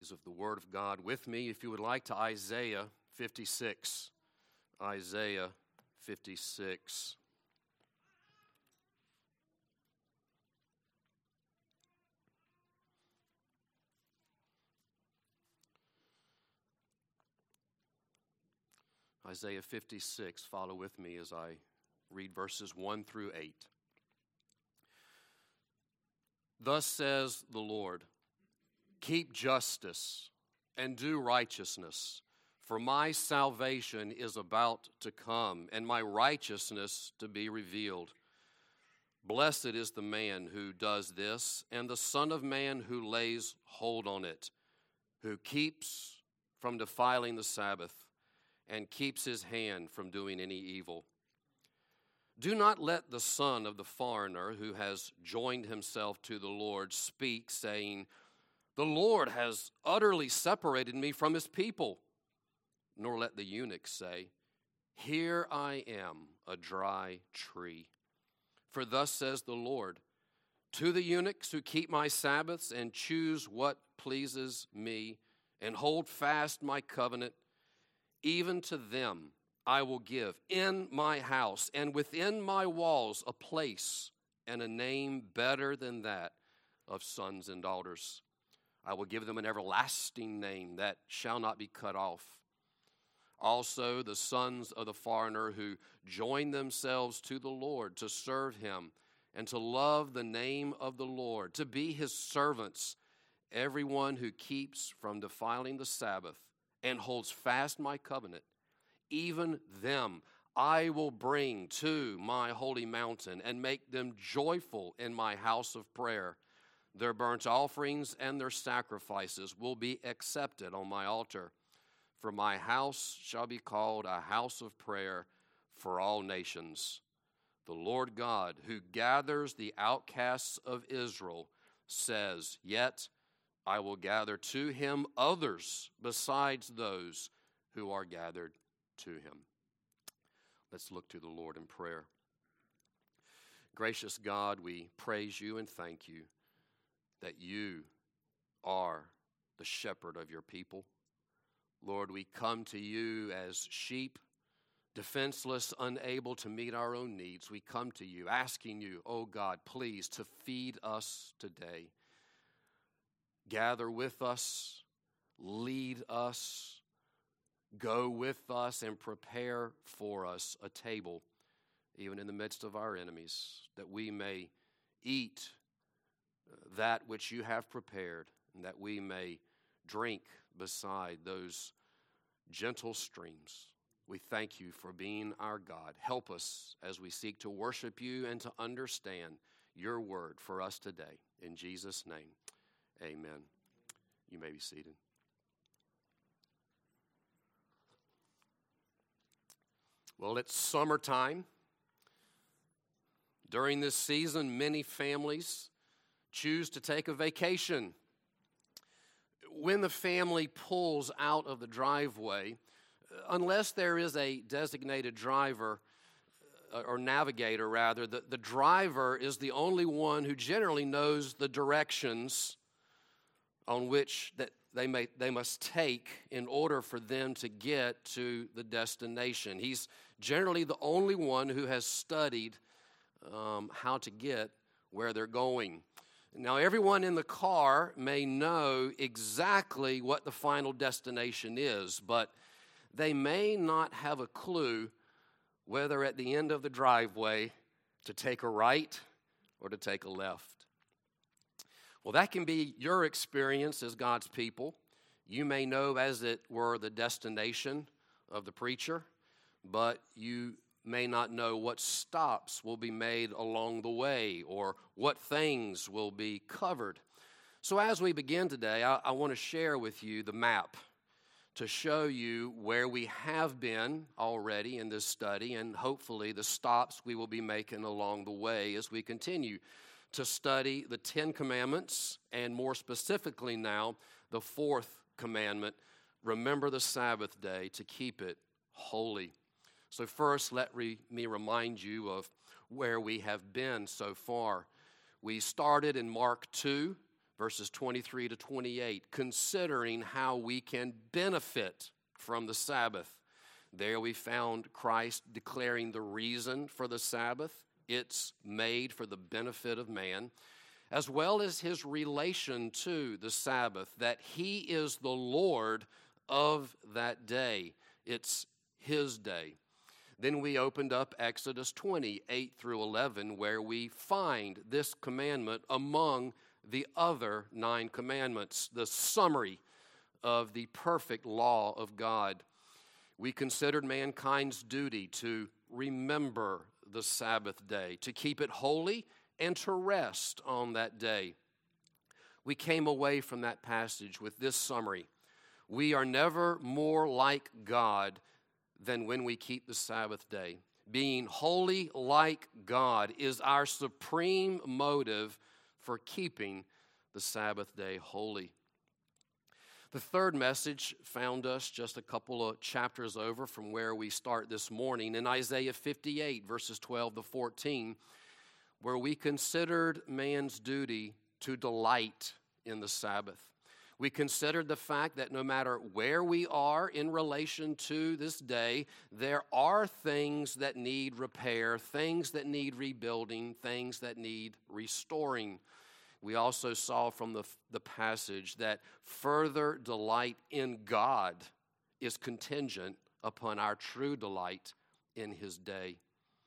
Of the Word of God with me, if you would like, to Isaiah 56. Isaiah 56. Isaiah 56, follow with me as I read verses 1 through 8. Thus says the Lord, keep justice and do righteousness, for my salvation is about to come, and my righteousness to be revealed. Blessed is the man who does this, and the Son of Man who lays hold on it, who keeps from defiling the Sabbath, and keeps his hand from doing any evil. Do not let the son of the foreigner who has joined himself to the Lord speak, saying, the Lord has utterly separated me from his people. Nor let the eunuch say, here I am, a dry tree. For thus says the Lord, to the eunuchs who keep my Sabbaths and choose what pleases me, and hold fast my covenant, even to them I will give in my house and within my walls a place and a name better than that of sons and daughters. I will give them an everlasting name that shall not be cut off. Also the sons of the foreigner who join themselves to the Lord to serve him and to love the name of the Lord, to be his servants, everyone who keeps from defiling the Sabbath and holds fast my covenant, even them I will bring to my holy mountain and make them joyful in my house of prayer. Their burnt offerings and their sacrifices will be accepted on my altar. For my house shall be called a house of prayer for all nations. The Lord God, who gathers the outcasts of Israel, says, yet I will gather to him others besides those who are gathered to him. Let's look to the Lord in prayer. Gracious God, we praise you and thank you that you are the shepherd of your people. Lord, we come to you as sheep, defenseless, unable to meet our own needs. We come to you asking you, oh God, please to feed us today. Gather with us, lead us, go with us, and prepare for us a table, even in the midst of our enemies, that we may eat that which you have prepared, and that we may drink beside those gentle streams. We thank you for being our God. Help us as we seek to worship you and to understand your word for us today. In Jesus' name, amen. You may be seated. Well, it's summertime. During this season, many families choose to take a vacation. When the family pulls out of the driveway, unless there is a designated driver, or navigator rather, the driver is the only one who generally knows the directions on which that they must take in order for them to get to the destination. He's generally the only one who has studied how to get where they're going. Now, everyone in the car may know exactly what the final destination is, but they may not have a clue whether at the end of the driveway to take a right or to take a left. Well, that can be your experience as God's people. You may know, as it were, the destination of the preacher, but you may not know what stops will be made along the way or what things will be covered. So as we begin today, I want to share with you the map to show you where we have been already in this study and hopefully the stops we will be making along the way as we continue to study the 10 Commandments and more specifically now the fourth commandment, remember the Sabbath day to keep it holy. So first, let me remind you of where we have been so far. We started in Mark 2, verses 23 to 28, considering how we can benefit from the Sabbath. There we found Christ declaring the reason for the Sabbath. It's made for the benefit of man, as well as his relation to the Sabbath, that he is the Lord of that day. It's his day. Then we opened up Exodus 20, 8 through 11, where we find this commandment among the other 9 commandments, the summary of the perfect law of God. We considered mankind's duty to remember the Sabbath day, to keep it holy, and to rest on that day. We came away from that passage with this summary. We are never more like God than when we keep the Sabbath day. Being holy like God is our supreme motive for keeping the Sabbath day holy. The third message found us just a couple of chapters over from where we start this morning in Isaiah 58, verses 12 to 14, where we considered man's duty to delight in the Sabbath. We considered the fact that no matter where we are in relation to this day, there are things that need repair, things that need rebuilding, things that need restoring. We also saw from the passage that further delight in God is contingent upon our true delight in his day.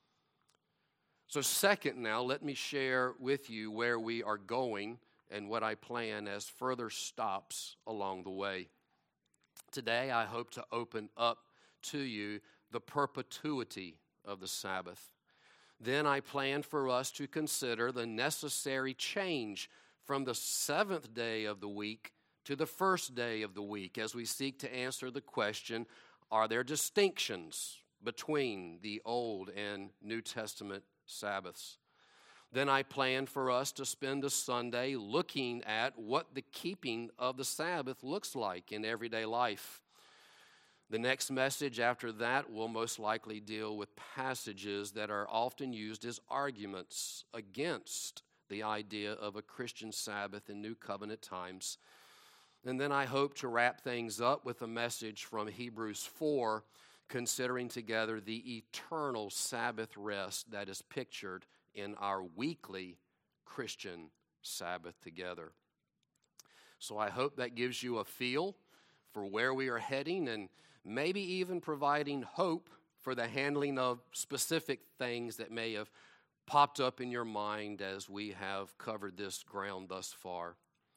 So second now, let me share with you where we are going and what I plan as further stops along the way. Today, I hope to open up to you the perpetuity of the Sabbath. Then I plan for us to consider the necessary change from the 7th day of the week to the first day of the week as we seek to answer the question, are there distinctions between the Old and New Testament Sabbaths? Then I plan for us to spend a Sunday looking at what the keeping of the Sabbath looks like in everyday life. The next message after that will most likely deal with passages that are often used as arguments against the idea of a Christian Sabbath in New Covenant times. And then I hope to wrap things up with a message from Hebrews 4, considering together the eternal Sabbath rest that is pictured in our weekly Christian Sabbath together. So I hope that gives you a feel for where we are heading and maybe even providing hope for the handling of specific things that may have popped up in your mind as we have covered this ground thus far.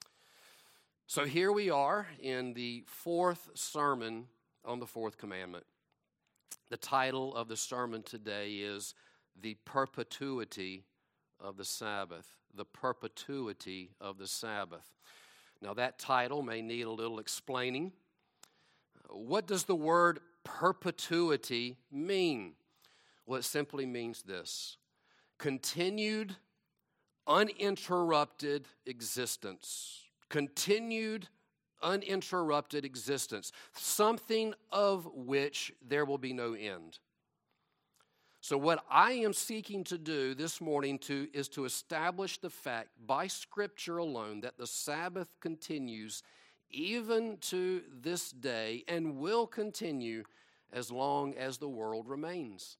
So here we are in the 4th sermon on the 4th commandment. The title of the sermon today is The Perpetuity of the Sabbath. The Perpetuity of the Sabbath. Now that title may need a little explaining. What does the word perpetuity mean? Well, it simply means this: continued, uninterrupted existence. Continued, uninterrupted existence. Something of which there will be no end. So what I am seeking to do this morning is to establish the fact by Scripture alone that the Sabbath continues even to this day and will continue as long as the world remains.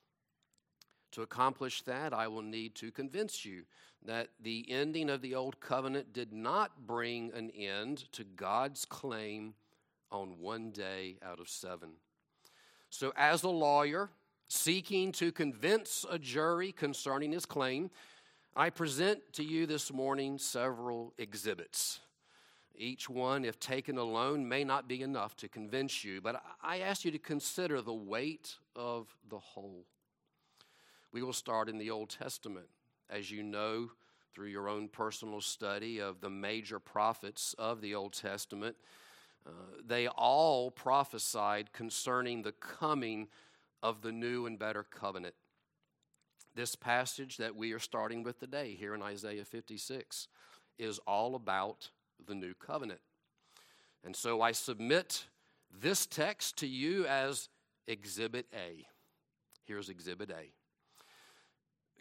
To accomplish that, I will need to convince you that the ending of the Old Covenant did not bring an end to God's claim on one day out of 7. So as a lawyer seeking to convince a jury concerning his claim, I present to you this morning several exhibits. Each one, if taken alone, may not be enough to convince you, but I ask you to consider the weight of the whole. We will start in the Old Testament. As you know, through your own personal study of the major prophets of the Old Testament, they all prophesied concerning the coming of the new and better covenant. This passage that we are starting with today here in Isaiah 56 is all about the new covenant. And so I submit this text to you as Exhibit A. Here's Exhibit A.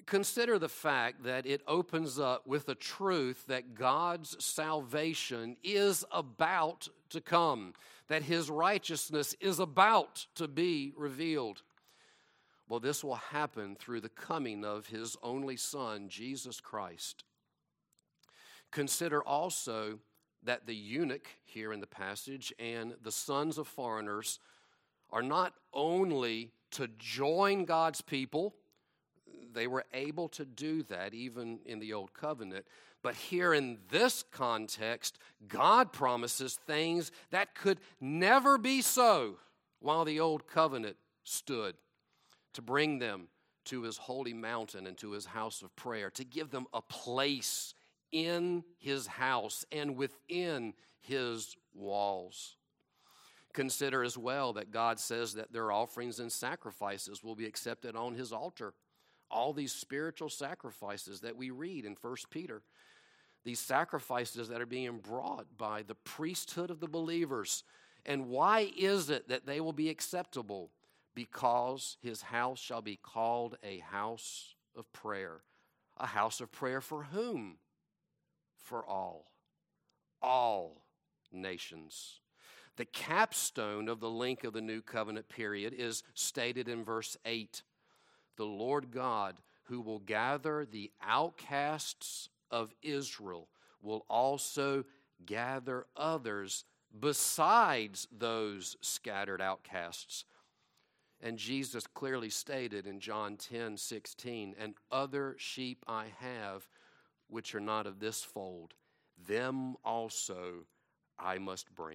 Consider the fact that it opens up with the truth that God's salvation is about to come, that his righteousness is about to be revealed. Well, this will happen through the coming of his only Son, Jesus Christ. Consider also that the eunuch here in the passage and the sons of foreigners are not only to join God's people. They were able to do that even in the Old Covenant. But here in this context, God promises things that could never be so while the Old Covenant stood, to bring them to his holy mountain and to his house of prayer, to give them a place in his house and within his walls. Consider as well that God says that their offerings and sacrifices will be accepted on his altar. All these spiritual sacrifices that we read in 1 Peter, these sacrifices that are being brought by the priesthood of the believers. And why is it that they will be acceptable? Because his house shall be called a house of prayer. A house of prayer for whom? For all nations. The capstone of the length of the New Covenant period is stated in verse 8. The Lord God, who will gather the outcasts of Israel, will also gather others besides those scattered outcasts. And Jesus clearly stated in John 10:16, and other sheep I have, which are not of this fold, them also I must bring.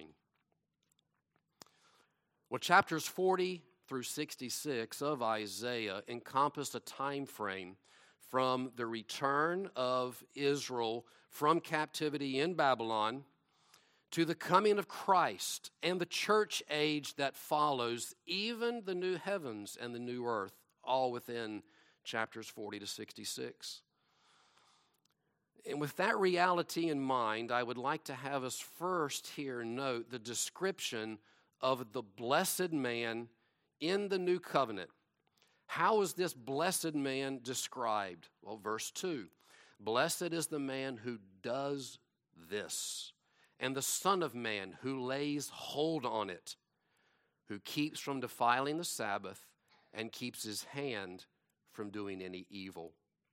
Well, chapters 40 through 66 of Isaiah encompass a time frame from the return of Israel from captivity in Babylon to the coming of Christ and the church age that follows, even the new heavens and the new earth, all within chapters 40 to 66. And with that reality in mind, I would like to have us first here note the description of the blessed man in the new covenant. How is this blessed man described? Well, verse 2, blessed is the man who does this, and the Son of Man who lays hold on it, who keeps from defiling the Sabbath and keeps his hand from doing any evil.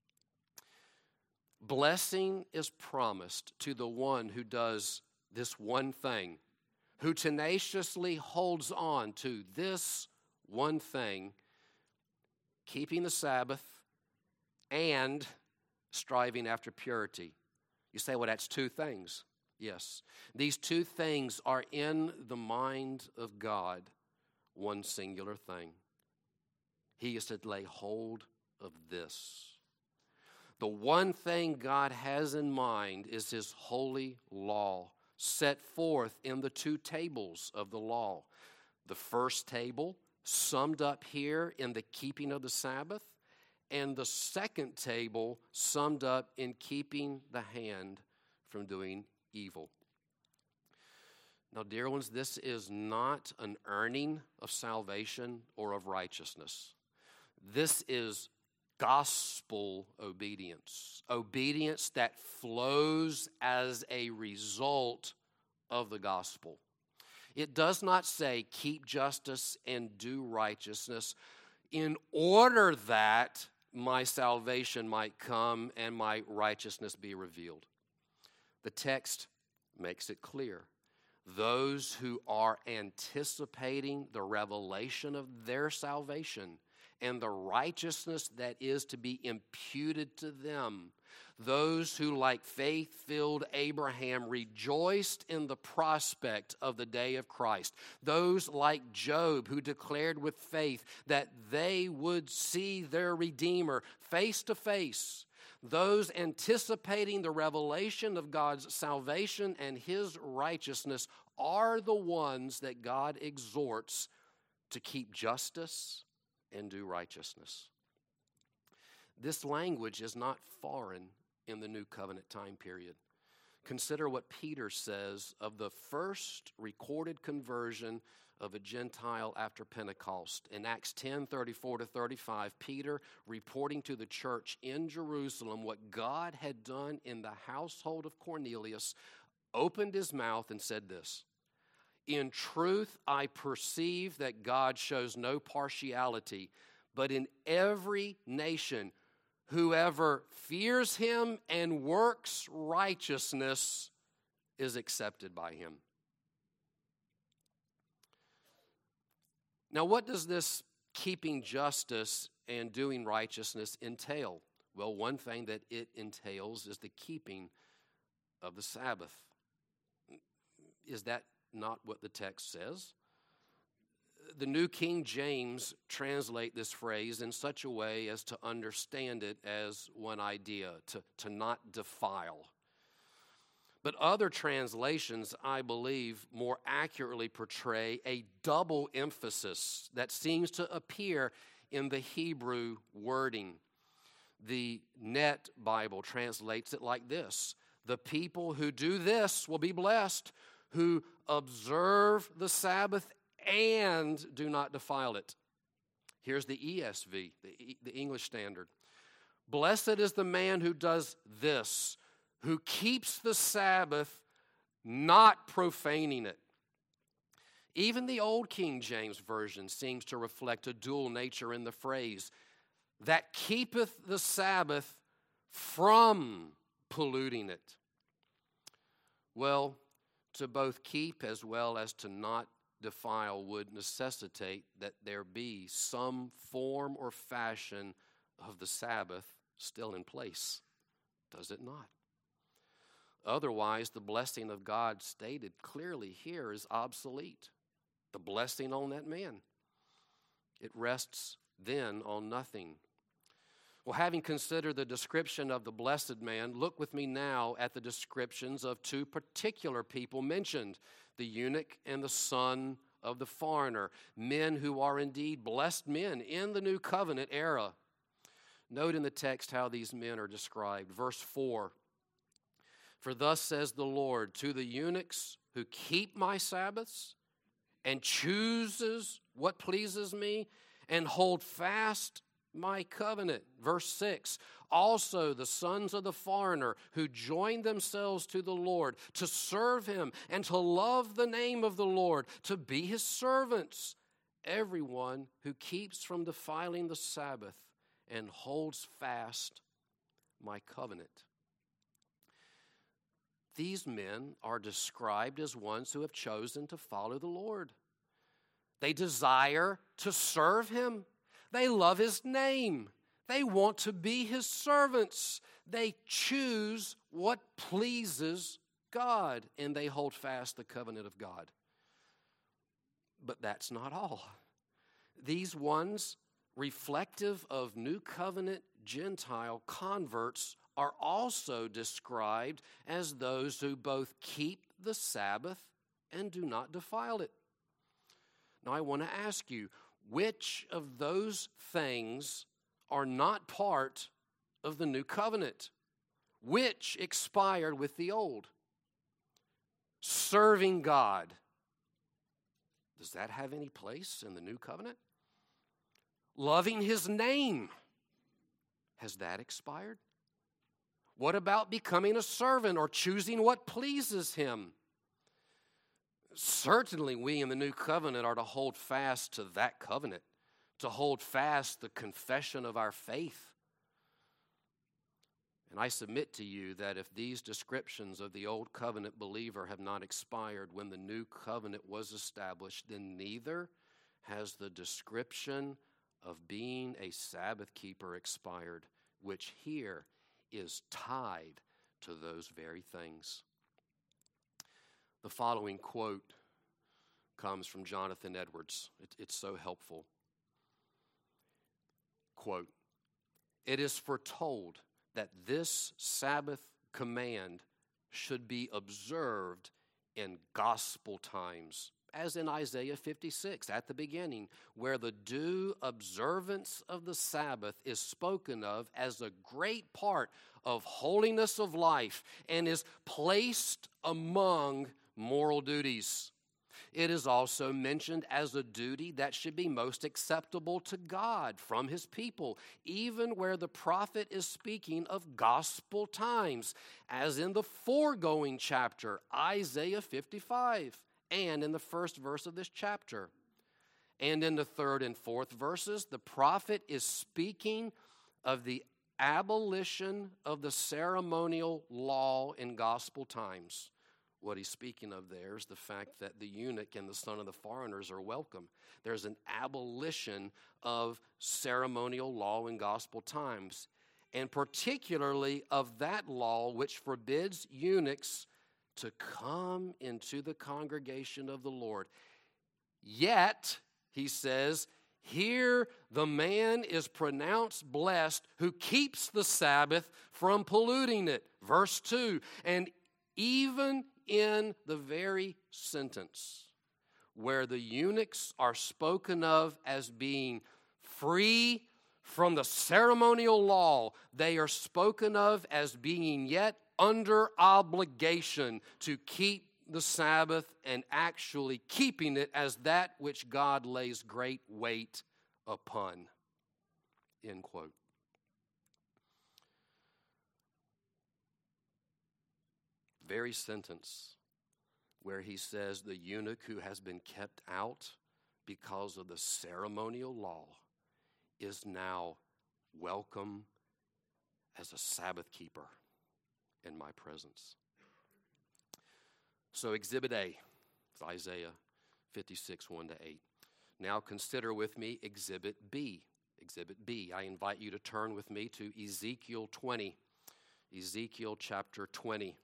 Blessing is promised to the one who does this one thing, who tenaciously holds on to this one thing, keeping the Sabbath and striving after purity. You say, well, that's two things. Yes, these two things are in the mind of God, one singular thing. He is to lay hold of this. The one thing God has in mind is his holy law, set forth in the two tables of the law. The first table, summed up here in the keeping of the Sabbath, and the second table, summed up in keeping the hand from doing evil. Now, dear ones, this is not an earning of salvation or of righteousness. This is gospel obedience, obedience that flows as a result of the gospel. It does not say keep justice and do righteousness in order that my salvation might come and my righteousness be revealed. The text makes it clear. Those who are anticipating the revelation of their salvation and the righteousness that is to be imputed to them, those who, like faith-filled Abraham, rejoiced in the prospect of the day of Christ, those like Job who declared with faith that they would see their Redeemer face to face, those anticipating the revelation of God's salvation and his righteousness are the ones that God exhorts to keep justice and do righteousness. This language is not foreign in the New Covenant time period. consider what Peter says of the first recorded conversion of a Gentile after Pentecost. In Acts 10:34-35, Peter, reporting to the church in Jerusalem what God had done in the household of Cornelius, opened his mouth and said this, "In truth, I perceive that God shows no partiality, but in every nation, whoever fears him and works righteousness is accepted by him." Now, what does this keeping justice and doing righteousness entail? Well, one thing that it entails is the keeping of the Sabbath. Is that not what the text says? The New King James translate this phrase in such a way as to understand it as one idea, to not defile. But other translations, I believe, more accurately portray a double emphasis that seems to appear in the Hebrew wording. The Net Bible translates it like this: "The people who do this will be blessed, who observe the Sabbath and do not defile it." Here's the ESV, the English Standard. "Blessed is the man who does this, who keeps the Sabbath, not profaning it." Even the Old King James Version seems to reflect a dual nature in the phrase, "that keepeth the Sabbath from polluting it." Well, to both keep as well as to not defile would necessitate that there be some form or fashion of the Sabbath still in place, does it not? Otherwise, the blessing of God stated clearly here is obsolete. The blessing on that man. It rests then on nothing. Well, having considered the description of the blessed man, look with me now at the descriptions of two particular people mentioned, the eunuch and the son of the foreigner, men who are indeed blessed men in the New Covenant era. Note in the text how these men are described. Verse 4, "For thus says the Lord, to the eunuchs who keep my Sabbaths and chooses what pleases me and hold fast my covenant." Verse 6, "Also the sons of the foreigner who join themselves to the Lord to serve him and to love the name of the Lord, to be his servants. Everyone who keeps from defiling the Sabbath and holds fast my covenant." These men are described as ones who have chosen to follow the Lord. They desire to serve him. They love his name. They want to be his servants. They choose what pleases God, and they hold fast the covenant of God. But that's not all. These ones, reflective of New Covenant Gentile converts, are also described as those who both keep the Sabbath and do not defile it. Now, I want to ask you, which of those things are not part of the New Covenant? Which expired with the old? Serving God. Does that have any place in the New Covenant? Loving his name. Has that expired? What about becoming a servant or choosing what pleases him? Certainly we in the New Covenant are to hold fast to that covenant, to hold fast the confession of our faith. And I submit to you that if these descriptions of the Old Covenant believer have not expired when the New Covenant was established, then neither has the description of being a Sabbath keeper expired, which here is tied to those very things. The following quote comes from Jonathan Edwards. It's so helpful. Quote, "It is foretold that this Sabbath command should be observed in gospel times as in Isaiah 56 at the beginning, where the due observance of the Sabbath is spoken of as a great part of holiness of life and is placed among moral duties. It is also mentioned as a duty that should be most acceptable to God from his people, even where the prophet is speaking of gospel times, as in the foregoing chapter, Isaiah 55, and in the first verse of this chapter. And in the third and fourth verses, the prophet is speaking of the abolition of the ceremonial law in gospel times. What he's speaking of there is the fact that the eunuch and the son of the foreigners are welcome. There's an abolition of ceremonial law in gospel times, and particularly of that law which forbids eunuchs to come into the congregation of the Lord. Yet, he says, here the man is pronounced blessed who keeps the Sabbath from polluting it. Verse 2, and even in the very sentence where the eunuchs are spoken of as being free from the ceremonial law, they are spoken of as being yet under obligation to keep the Sabbath and actually keeping it as that which God lays great weight upon. End quote. Very sentence where he says the eunuch who has been kept out because of the ceremonial law is now welcome as a Sabbath keeper in my presence. So Exhibit A is Isaiah 56, 1-8. Now consider with me Exhibit B. Exhibit B. I invite you to turn with me to Ezekiel 20. Ezekiel chapter 20.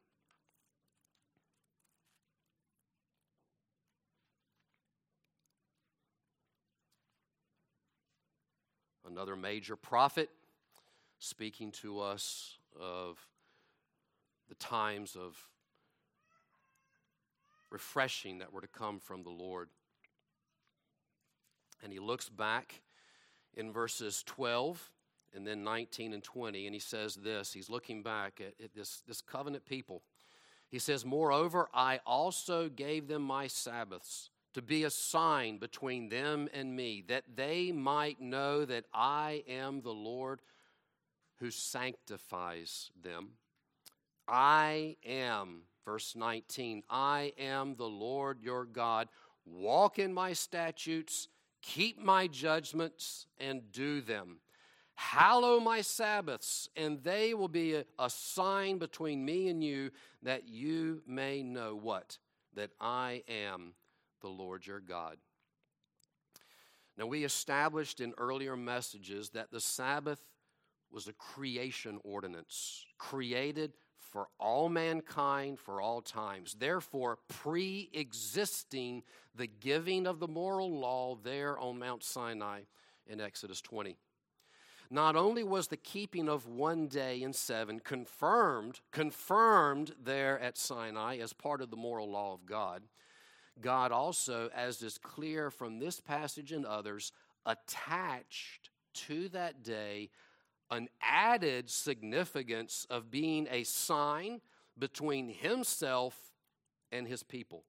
Another major prophet speaking to us of the times of refreshing that were to come from the Lord. And he looks back in verses 12 and then 19 and 20, and he says this. He's looking back at this covenant people. He says, moreover, I also gave them my Sabbaths to be a sign between them and me, that they might know that I am the Lord who sanctifies them. I am, verse 19, I am the Lord your God. Walk in my statutes, keep my judgments, and do them. Hallow my Sabbaths, and they will be a sign between me and you, that you may know what? That I am the Lord your God. Now, we established in earlier messages that the Sabbath was a creation ordinance, created for all mankind, for all times. Therefore, pre-existing the giving of the moral law there on Mount Sinai in Exodus 20. Not only was the keeping of one day in 7 confirmed there at Sinai as part of the moral law of God, God also, as is clear from this passage and others, attached to that day an added significance of being a sign between himself and his people.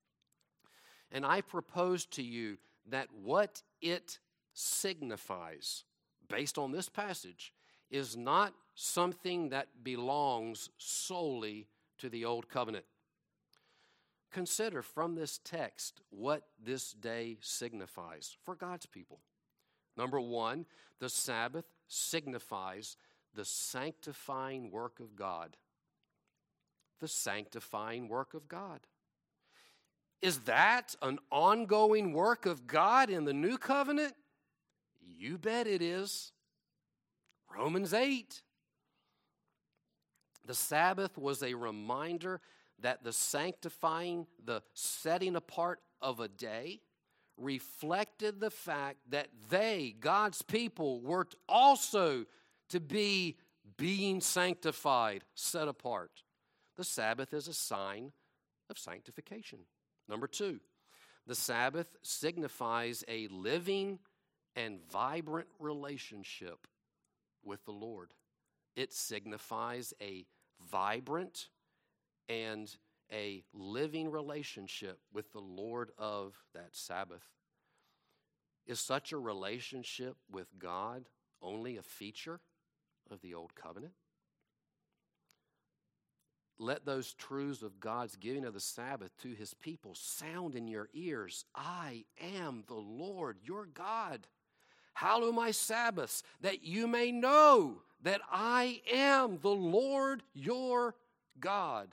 And I propose to you that what it signifies, based on this passage, is not something that belongs solely to the Old Covenant. Consider from this text what this day signifies for God's people. Number one, the Sabbath signifies the sanctifying work of God. The sanctifying work of God. Is that an ongoing work of God in the new covenant? You bet it is. Romans 8. The Sabbath was a reminder that the sanctifying, the setting apart of a day, reflected the fact that they, God's people, were also to be being sanctified, set apart. The Sabbath is a sign of sanctification. Number two, The Sabbath signifies a living and vibrant relationship with the Lord. It signifies a vibrant and a living relationship with the Lord of that Sabbath. Is such a relationship with God only a feature of the Old Covenant? Let those truths of God's giving of the Sabbath to his people sound in your ears. I am the Lord your God. Hallow my Sabbaths, that you may know that I am the Lord your God.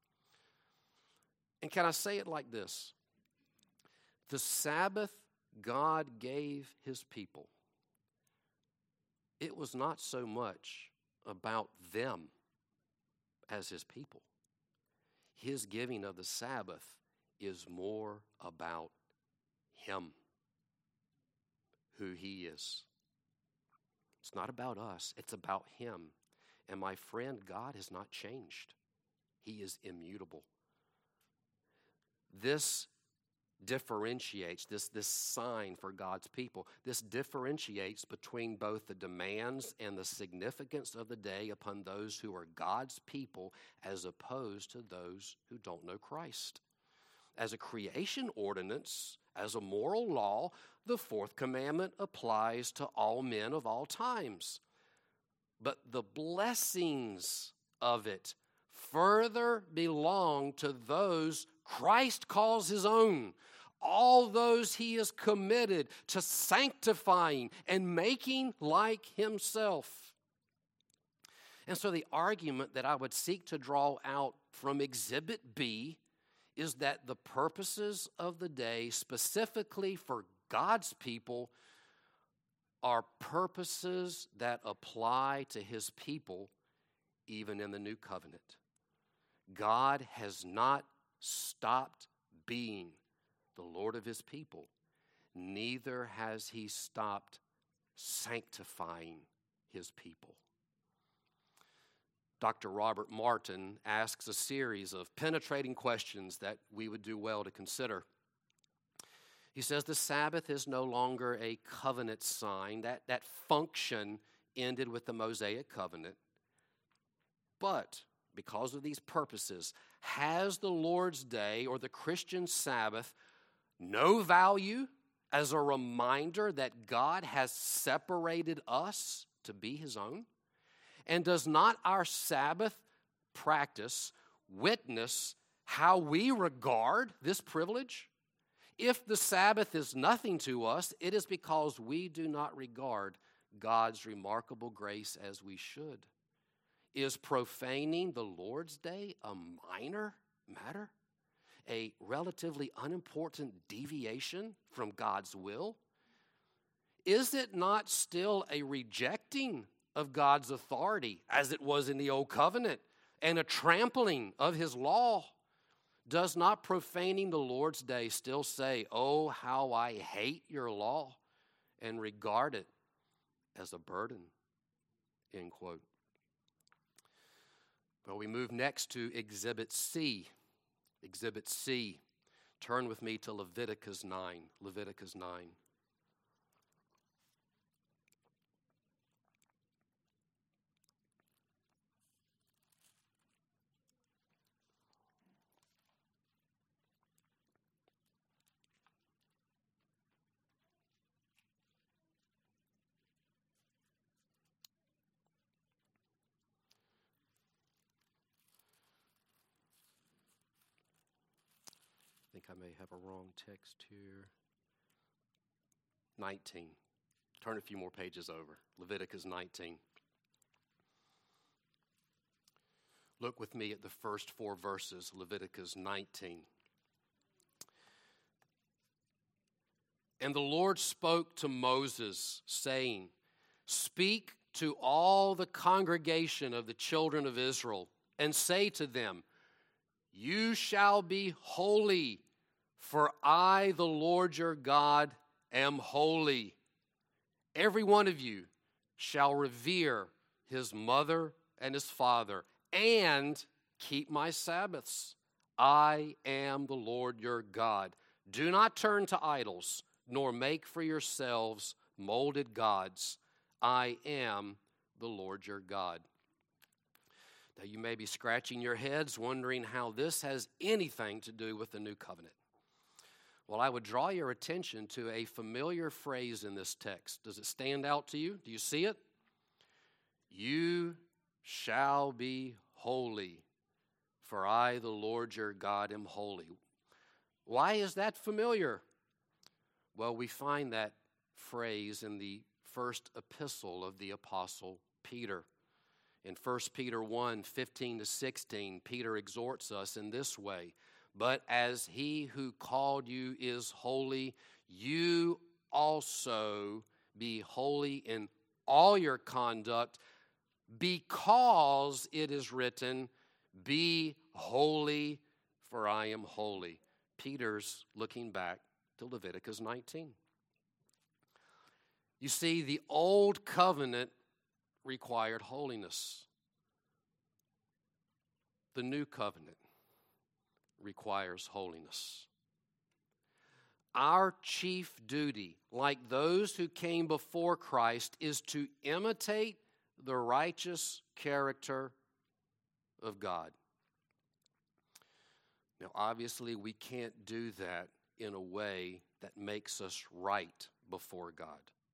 And can I say it like this? The Sabbath God gave his people, it was not so much about them as his people. His giving of the Sabbath is more about him, who he is. It's not about us, it's about him. And my friend, God has not changed. He is immutable. This differentiates, this sign for God's people, this differentiates between both the demands and the significance of the day upon those who are God's people as opposed to those who don't know Christ. As a creation ordinance, as a moral law, the fourth commandment applies to all men of all times. But the blessings of it further belong to those Christ calls his own, all those he is committed to sanctifying and making like himself. And so the argument that I would seek to draw out from Exhibit B is that the purposes of the day, specifically for God's people, are purposes that apply to his people even in the new covenant. God has not stopped being the Lord of his people. Neither has he stopped sanctifying his people. Dr. Robert Martin asks a series of penetrating questions that we would do well to consider. He says the Sabbath is no longer a covenant sign. That function ended with the Mosaic covenant. But because of these purposes, has the Lord's Day or the Christian Sabbath no value as a reminder that God has separated us to be his own? And does not our Sabbath practice witness how we regard this privilege? If the Sabbath is nothing to us, it is because we do not regard God's remarkable grace as we should. Is profaning the Lord's Day a minor matter? A relatively unimportant deviation from God's will? Is it not still a rejecting of God's authority as it was in the Old Covenant and a trampling of his law? Does not profaning the Lord's Day still say, "Oh, how I hate your law," and regard it as a burden? End quote. Well, we move next to Exhibit C. Exhibit C. Turn with me to Leviticus 9. Leviticus 9. I think I may have a wrong text here. 19. Turn a few more pages over. Leviticus 19. Look with me at the first 4 verses, Leviticus 19. And the Lord spoke to Moses, saying, "Speak to all the congregation of the children of Israel, and say to them, You shall be holy, for I, the Lord your God, am holy. Every one of you shall revere his mother and his father, and keep my Sabbaths. I am the Lord your God. Do not turn to idols, nor make for yourselves molded gods. I am the Lord your God. Now you may be scratching your heads, wondering how this has anything to do with the new covenant. Well, I would draw your attention to a familiar phrase in this text. Does it stand out to you? Do you see it? You shall be holy, for I, the Lord your God, am holy. Why is that familiar? Well, we find that phrase in the first epistle of the Apostle Peter. In 1 Peter 1, 15 to 16, Peter exhorts us in this way, but as he who called you is holy, you also be holy in all your conduct, because it is written, be holy, for I am holy. Peter's looking back to Leviticus 19. You see, the old covenant required holiness. The new covenant requires holiness. Our chief duty, like those who came before Christ, is to imitate the righteous character of God. Now, obviously, we can't do that in a way that makes us right before God.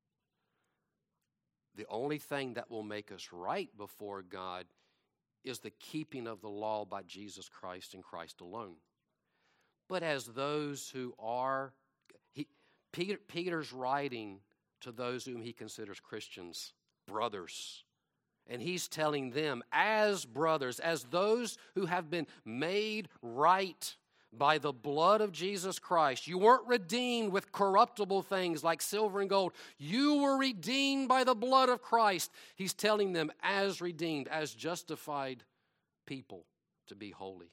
The only thing that will make us right before God is the keeping of the law by Jesus Christ and Christ alone. But as those who are, Peter's writing to those whom he considers Christians, brothers. And he's telling them, as brothers, as those who have been made right by the blood of Jesus Christ. You weren't redeemed with corruptible things like silver and gold. You were redeemed by the blood of Christ. He's telling them, as redeemed, as justified people, to be holy.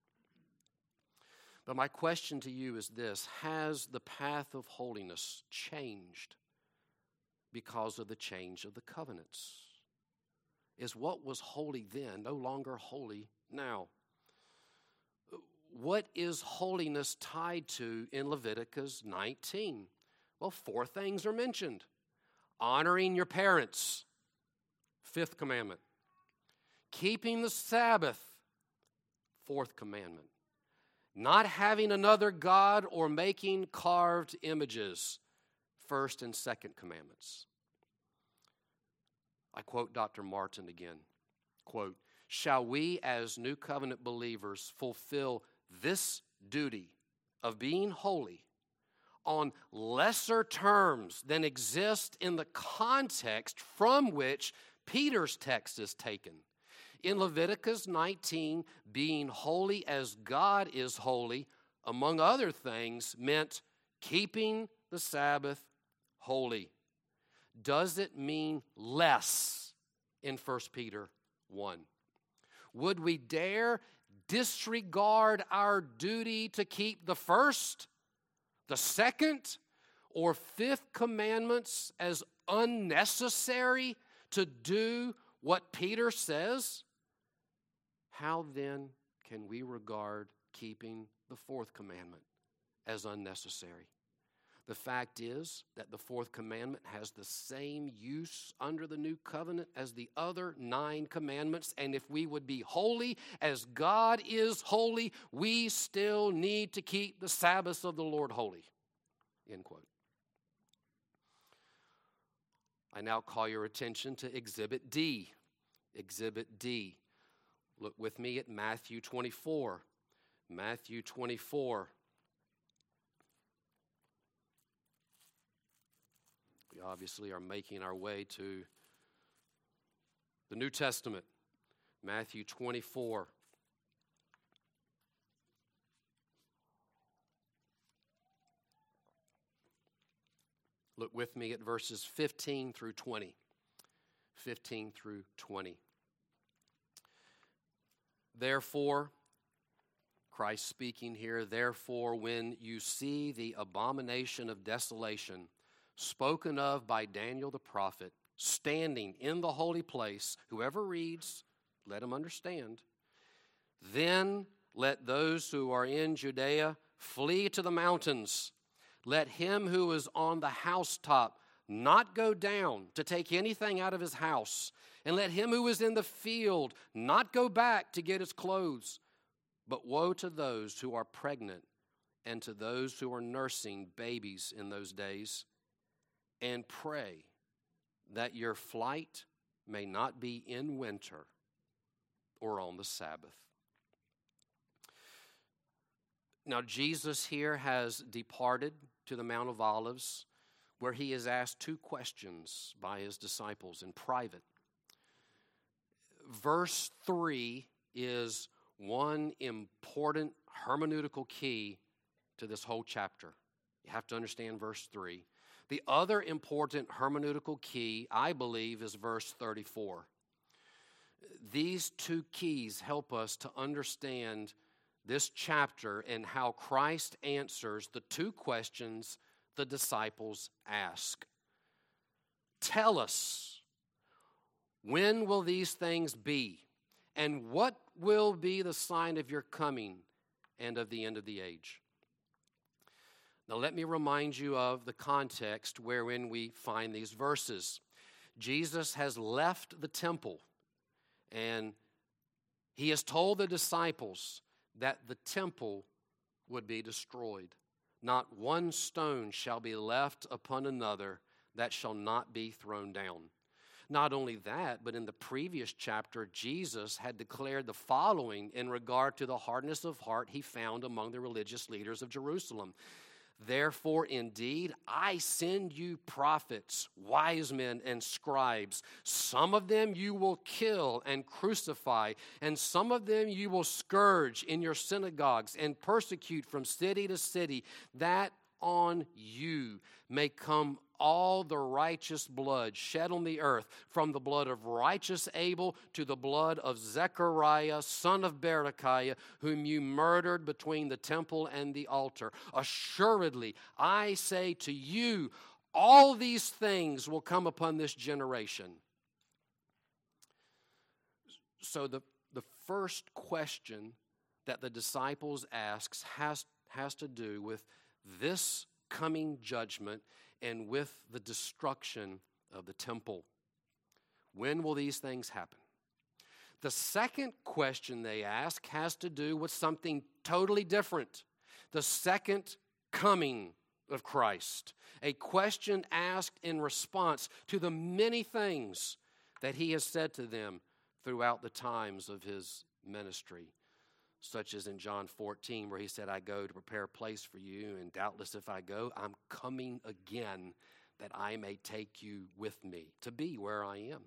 But my question to you is this: has the path of holiness changed because of the change of the covenants? Is what was holy then no longer holy now? What is holiness tied to in Leviticus 19? Well, 4 things are mentioned. Honoring your parents, 5th commandment. Keeping the Sabbath, 4th commandment. Not having another god or making carved images, 1st and 2nd commandments. I quote Dr. Martin again, quote, shall we as New Covenant believers fulfill this duty of being holy on lesser terms than exist in the context from which Peter's text is taken? In Leviticus 19, being holy as God is holy, among other things, meant keeping the Sabbath holy. Does it mean less in 1 Peter 1? Would we dare disregard our duty to keep the 1st, the 2nd, or 5th commandments as unnecessary to do what Peter says? How then can we regard keeping the 4th commandment as unnecessary? The fact is that the 4th commandment has the same use under the new covenant as the other 9 commandments, and if we would be holy as God is holy, we still need to keep the Sabbaths of the Lord holy. End quote. I now call your attention to Exhibit D. Exhibit D. Look with me at Matthew 24. Matthew 24. We obviously are making our way to the New Testament. Matthew 24. Look with me at verses 15 through 20. 15 through 20. Therefore, Christ speaking here, therefore, when you see the abomination of desolation spoken of by Daniel the prophet, standing in the holy place, whoever reads, let him understand. Then let those who are in Judea flee to the mountains. Let him who is on the housetop not go down to take anything out of his house. And let him who is in the field not go back to get his clothes. But woe to those who are pregnant and to those who are nursing babies in those days. And pray that your flight may not be in winter or on the Sabbath. Now, Jesus here has departed to the Mount of Olives, where he is asked two questions by his disciples in private. Verse 3 is one important hermeneutical key to this whole chapter. You have to understand verse 3. The other important hermeneutical key, I believe, is verse 34. These two keys help us to understand this chapter and how Christ answers the two questions the disciples ask. Tell us, when will these things be? And what will be the sign of your coming and of the end of the age? Now let me remind you of the context wherein we find these verses. Jesus has left the temple, and he has told the disciples that the temple would be destroyed. Not one stone shall be left upon another that shall not be thrown down. Not only that, but in the previous chapter, Jesus had declared the following in regard to the hardness of heart he found among the religious leaders of Jerusalem. Therefore, indeed, I send you prophets, wise men, and scribes. Some of them you will kill and crucify, and some of them you will scourge in your synagogues and persecute from city to city, that on you may come all the righteous blood shed on the earth, from the blood of righteous Abel to the blood of Zechariah, son of Berechiah, whom you murdered between the temple and the altar. Assuredly, I say to you, all these things will come upon this generation. So the first question that the disciples asks has to do with this coming judgment and with the destruction of the temple. When will these things happen? The second question they ask has to do with something totally different. The second coming of Christ. A question asked in response to the many things that he has said to them throughout the times of his ministry. Such as in John 14, where he said, I go to prepare a place for you, and doubtless if I go, I'm coming again, that I may take you with me to be where I am.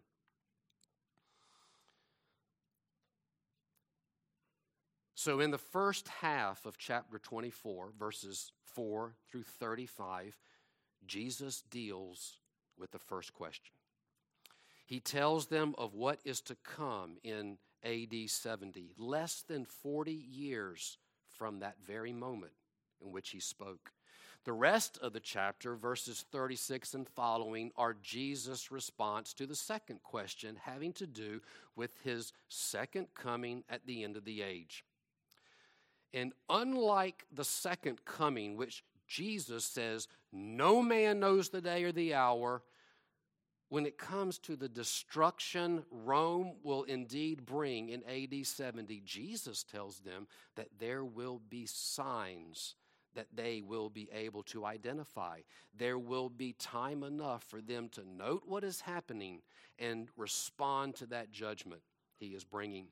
So in the first half of chapter 24, verses 4 through 35, Jesus deals with the first question. He tells them of what is to come in AD 70, less than 40 years from that very moment in which he spoke. The rest of the chapter, verses 36 and following, are Jesus' response to the second question, having to do with his second coming at the end of the age. And unlike the second coming, which Jesus says, no man knows the day or the hour, when it comes to the destruction Rome will indeed bring in AD 70, Jesus tells them that there will be signs that they will be able to identify. There will be time enough for them to note what is happening and respond to that judgment he is bringing.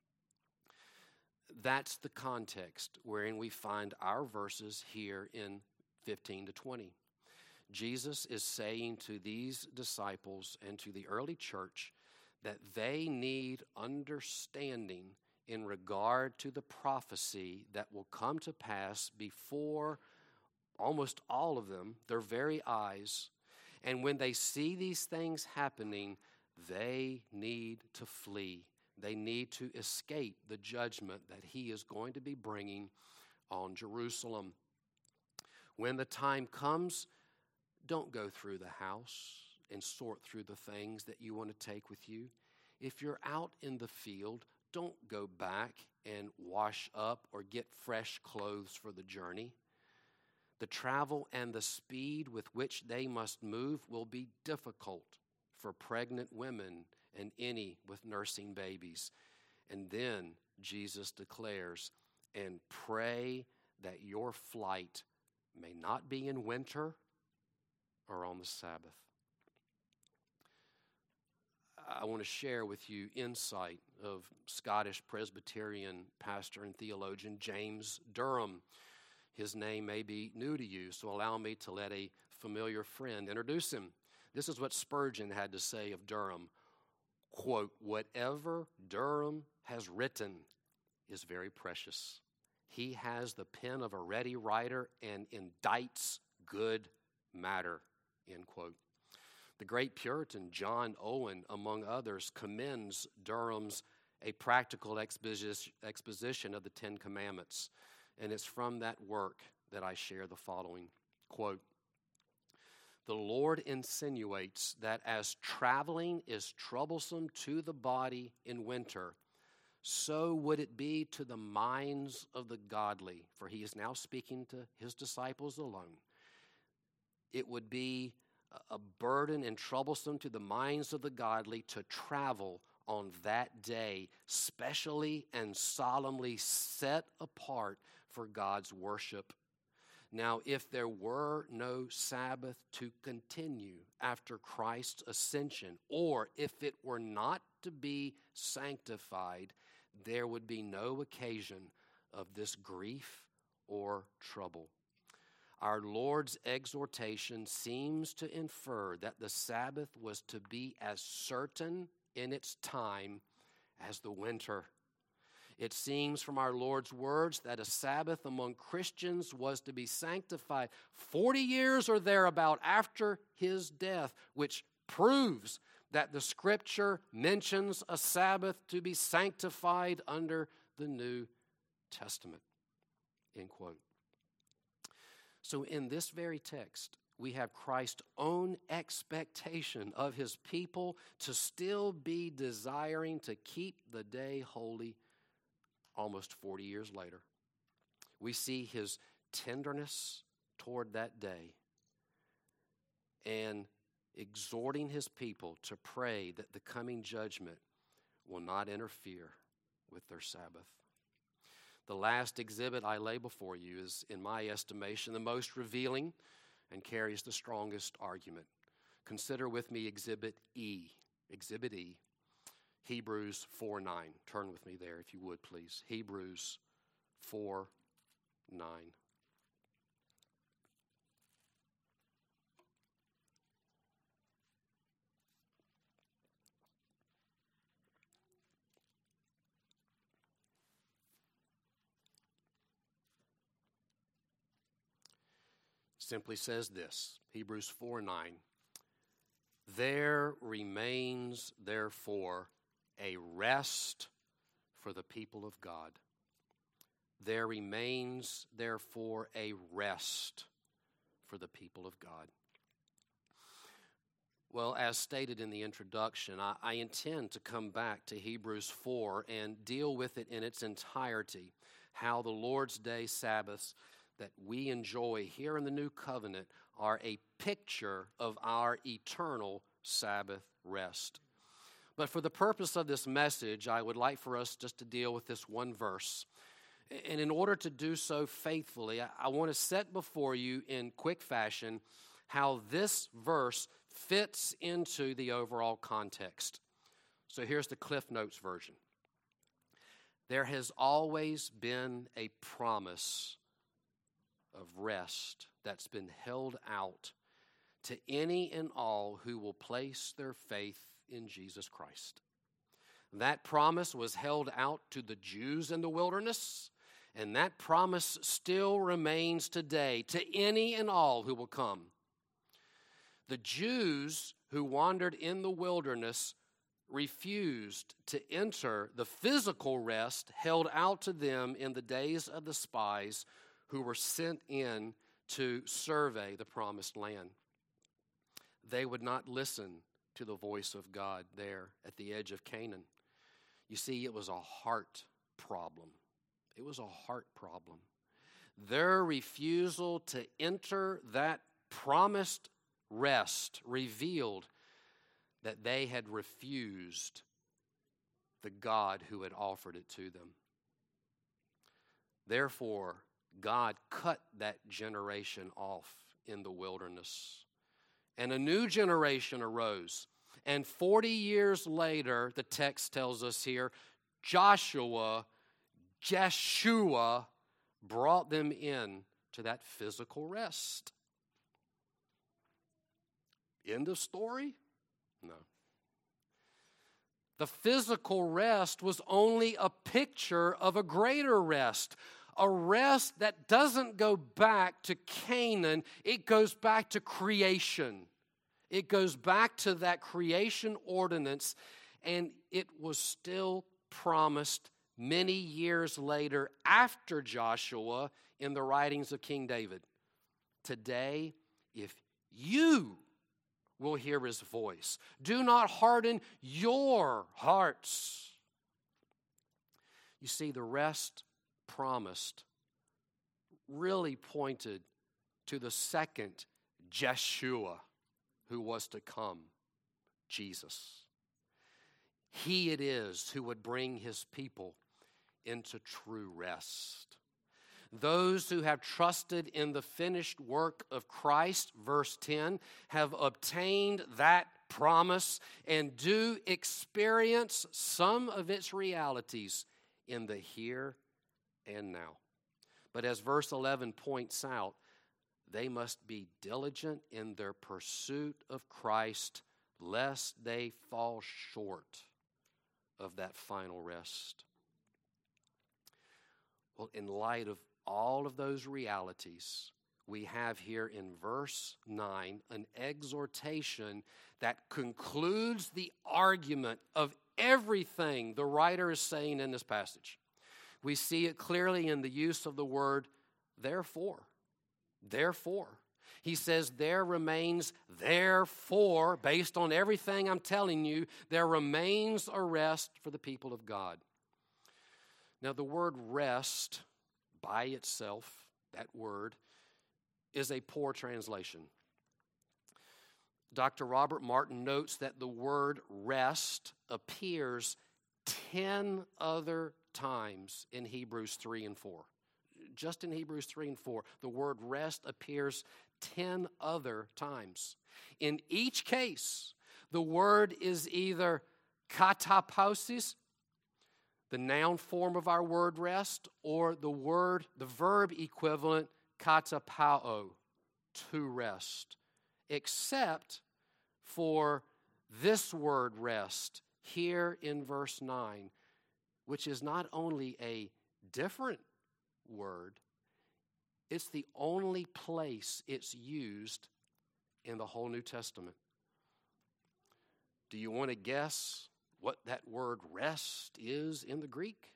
That's the context wherein we find our verses here in 15 to 20. Jesus is saying to these disciples and to the early church that they need understanding in regard to the prophecy that will come to pass before almost all of them, their very eyes. And when they see these things happening, they need to flee. They need to escape the judgment that he is going to be bringing on Jerusalem. When the time comes, don't go through the house and sort through the things that you want to take with you. If you're out in the field, don't go back and wash up or get fresh clothes for the journey. The travel and the speed with which they must move will be difficult for pregnant women and any with nursing babies. And then Jesus declares, and pray that your flight may not be in winter or on the Sabbath. I want to share with you insight of Scottish Presbyterian pastor and theologian James Durham. His name may be new to you, so allow me to let a familiar friend introduce him. This is what Spurgeon had to say of Durham. Quote, whatever Durham has written is very precious. He has the pen of a ready writer and indicts good matter, end quote. The great Puritan John Owen, among others, commends Durham's A Practical Exposition of the Ten Commandments. And it's from that work that I share the following. Quote, the Lord insinuates that as traveling is troublesome to the body in winter, so would it be to the minds of the godly, for he is now speaking to his disciples alone. It would be a burden and troublesome to the minds of the godly to travel on that day, specially and solemnly set apart for God's worship. Now, if there were no Sabbath to continue after Christ's ascension, or if it were not to be sanctified, there would be no occasion of this grief or trouble. Our Lord's exhortation seems to infer that the Sabbath was to be as certain in its time as the winter. It seems from our Lord's words that a Sabbath among Christians was to be sanctified 40 years or thereabout after his death, which proves that the Scripture mentions a Sabbath to be sanctified under the New Testament. End quote. So in this very text, we have Christ's own expectation of his people to still be desiring to keep the day holy almost 40 years later. We see his tenderness toward that day and exhorting his people to pray that the coming judgment will not interfere with their Sabbath. The last exhibit I lay before you is, in my estimation, the most revealing and carries the strongest argument. Consider with me Exhibit E. Exhibit E. Hebrews 4:9. Turn with me there if you would, please. Hebrews 4:9. Simply says this, Hebrews 4:9. There remains, therefore, a rest for the people of God. There remains, therefore, a rest for the people of God. Well, as stated in the introduction, I intend to come back to Hebrews 4 and deal with it in its entirety, how the Lord's Day Sabbaths that we enjoy here in the New Covenant are a picture of our eternal Sabbath rest. But for the purpose of this message, I would like for us just to deal with this one verse. And in order to do so faithfully, I want to set before you in quick fashion how this verse fits into the overall context. So here's the Cliff Notes version. There has always been a promise of rest that's been held out to any and all who will place their faith in Jesus Christ. That promise was held out to the Jews in the wilderness, and that promise still remains today to any and all who will come. The Jews who wandered in the wilderness refused to enter the physical rest held out to them in the days of the spies who were sent in to survey the promised land. They would not listen to the voice of God there at the edge of Canaan. You see, it was a heart problem. It was a heart problem. Their refusal to enter that promised rest revealed that they had refused the God who had offered it to them. Therefore, God cut that generation off in the wilderness, and a new generation arose. And 40 years later, the text tells us here, Jeshua brought them in to that physical rest. End of story? No. The physical rest was only a picture of a greater rest, a rest that doesn't go back to Canaan, it goes back to creation. It goes back to that creation ordinance, and it was still promised many years later after Joshua in the writings of King David. Today, if you will hear his voice, do not harden your hearts. You see, the rest promised really pointed to the second Jeshua who was to come, Jesus. He it is who would bring his people into true rest. Those who have trusted in the finished work of Christ, verse 10, have obtained that promise and do experience some of its realities in the here and now. But as verse 11 points out, they must be diligent in their pursuit of Christ, lest they fall short of that final rest. Well, in light of all of those realities, we have here in verse 9 an exhortation that concludes the argument of everything the writer is saying in this passage. We see it clearly in the use of the word therefore. Therefore. He says there remains, therefore, based on everything I'm telling you, there remains a rest for the people of God. Now, the word rest by itself, that word, is a poor translation. Dr. Robert Martin notes that the word rest appears 10 other times in Hebrews 3 and 4. Just in Hebrews 3 and 4, the word rest appears 10 other times. In each case, the word is either katapausis, the noun form of our word rest, or the verb equivalent katapao, to rest, except for this word rest here in verse 9, which is not only a different word, it's the only place it's used in the whole New Testament. Do you want to guess what that word rest is in the Greek?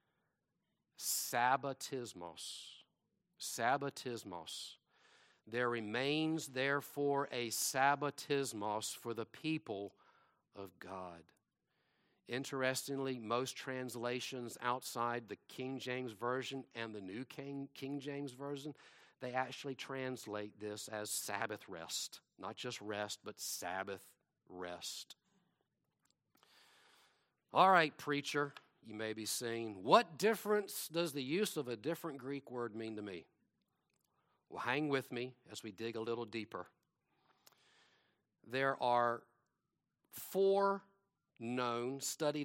Sabbatismos. Sabbatismos. There remains, therefore, a sabbatismos for the people of God. Interestingly, most translations outside the King James Version and the New King James Version, they actually translate this as Sabbath rest. Not just rest, but Sabbath rest. All right, preacher, you may be saying, what difference does the use of a different Greek word mean to me? Well, hang with me as we dig a little deeper. There are four known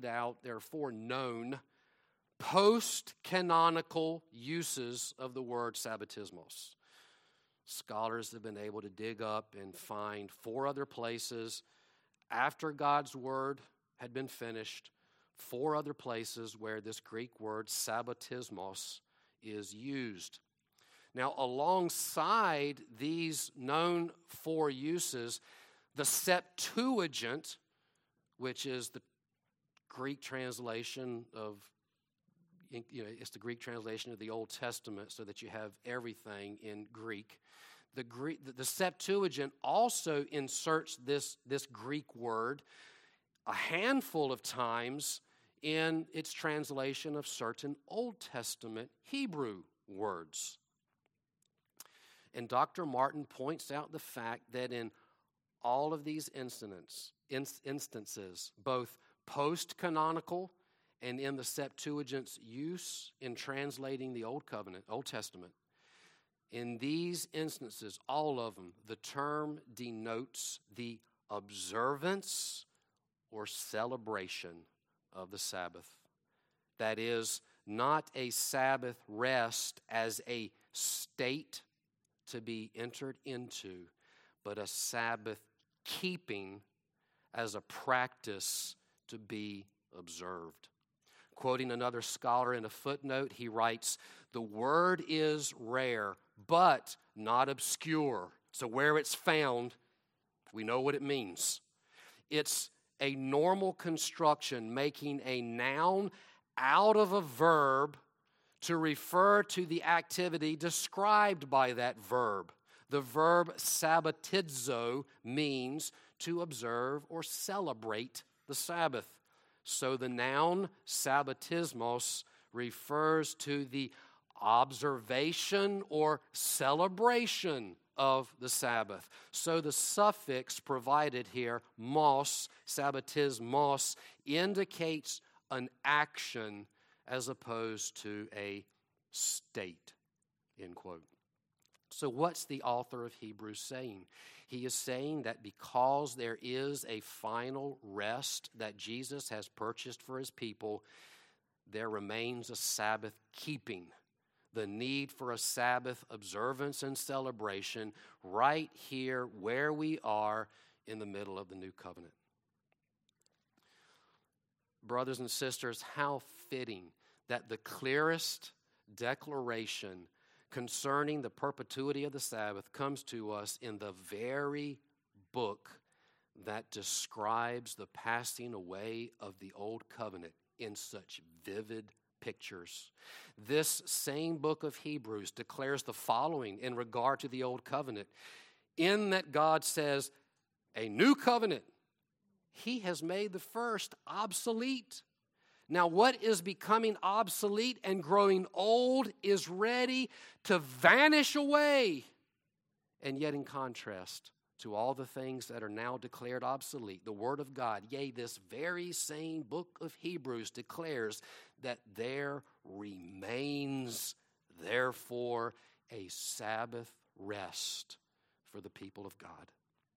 post-canonical uses of the word sabbatismos. Scholars have been able to dig up and find 4 other places after God's word had been finished, 4 other places where this Greek word sabbatismos is used. Now, alongside these known 4 uses, the Septuagint, which is the Greek translation of, it's the Greek translation of the Old Testament so that you have everything in Greek. The Septuagint also inserts this Greek word a handful of times in its translation of certain Old Testament Hebrew words. And Dr. Martin points out the fact that in all of these instances, both post-canonical and in the Septuagint's use in translating the Old Testament, in these instances, all of them, the term denotes the observance or celebration of the Sabbath. That is, not a Sabbath rest as a state to be entered into, but a Sabbath keeping as a practice to be observed. Quoting another scholar in a footnote, he writes, "The word is rare, but not obscure." So where it's found, we know what it means. It's a normal construction, making a noun out of a verb to refer to the activity described by that verb. The verb sabbatizo means to observe or celebrate the Sabbath. So the noun sabbatismos refers to the observation or celebration of the Sabbath. So the suffix provided here, mos, sabbatismos, indicates an action as opposed to a state, end quote. So what's the author of Hebrews saying? He is saying that because there is a final rest that Jesus has purchased for his people, there remains a Sabbath keeping, the need for a Sabbath observance and celebration right here where we are in the middle of the new covenant. Brothers and sisters, how fitting that the clearest declaration concerning the perpetuity of the Sabbath comes to us in the very book that describes the passing away of the old covenant in such vivid pictures. This same book of Hebrews declares the following in regard to the old covenant. In that God says, a new covenant, he has made the first obsolete. Now, what is becoming obsolete and growing old is ready to vanish away. And yet, in contrast to all the things that are now declared obsolete, the Word of God, yea, this very same book of Hebrews declares that there remains, therefore, a Sabbath rest for the people of God.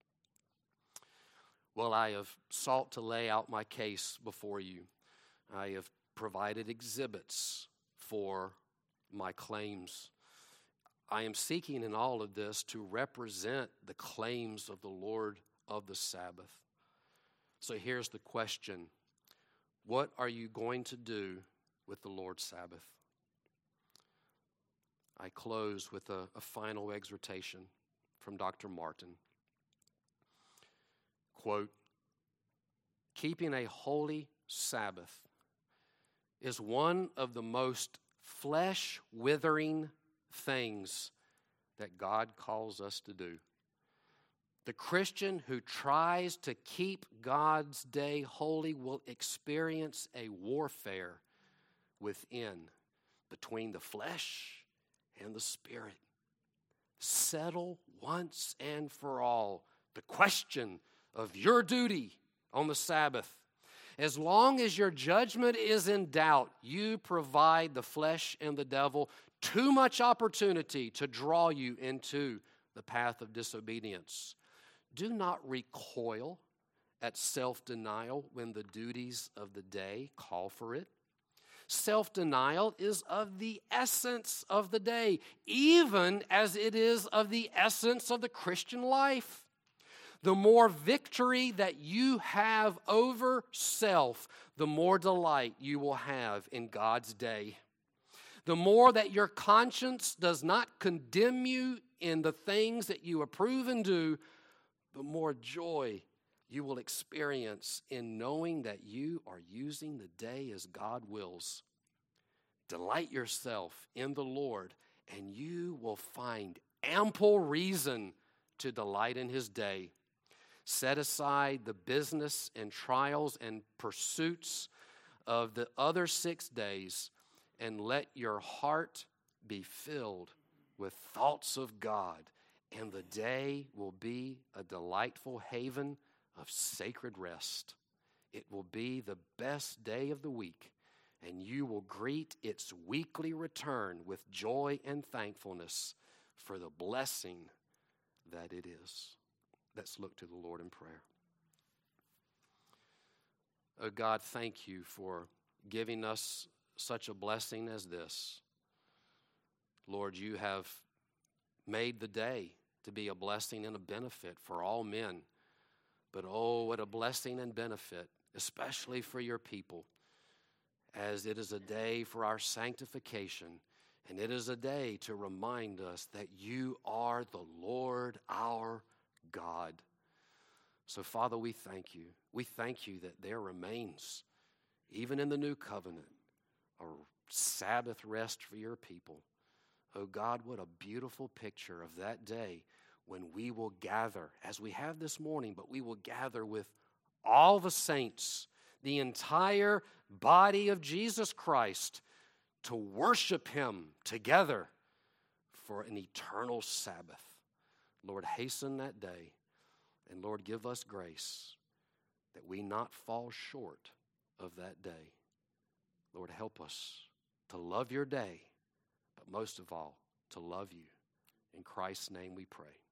Well, I have sought to lay out my case before you. I have provided exhibits for my claims. I am seeking in all of this to represent the claims of the Lord of the Sabbath. So here's the question. What are you going to do with the Lord's Sabbath? I close with a final exhortation from Dr. Martin. Quote, keeping a holy Sabbath is one of the most flesh-withering things that God calls us to do. The Christian who tries to keep God's day holy will experience a warfare within, between the flesh and the spirit. Settle once and for all the question of your duty on the Sabbath. As long as your judgment is in doubt, you provide the flesh and the devil too much opportunity to draw you into the path of disobedience. Do not recoil at self-denial when the duties of the day call for it. Self-denial is of the essence of the day, even as it is of the essence of the Christian life. The more victory that you have over self, the more delight you will have in God's day. The more that your conscience does not condemn you in the things that you approve and do, the more joy you will experience in knowing that you are using the day as God wills. Delight yourself in the Lord, and you will find ample reason to delight in His day. Set aside the business and trials and pursuits of the other 6 days, and let your heart be filled with thoughts of God, and the day will be a delightful haven of sacred rest. It will be the best day of the week, and you will greet its weekly return with joy and thankfulness for the blessing that it is. Let's look to the Lord in prayer. Oh God, thank you for giving us such a blessing as this. Lord, you have made the day to be a blessing and a benefit for all men. But oh, what a blessing and benefit, especially for your people, as it is a day for our sanctification, and it is a day to remind us that you are the Lord our God. So, Father, we thank you. We thank you that there remains, even in the new covenant, a Sabbath rest for your people. Oh God, what a beautiful picture of that day when we will gather, as we have this morning, but we will gather with all the saints, the entire body of Jesus Christ, to worship him together for an eternal Sabbath. Lord, hasten that day, and Lord, give us grace that we not fall short of that day. Lord, help us to love your day, but most of all, to love you. In Christ's name we pray.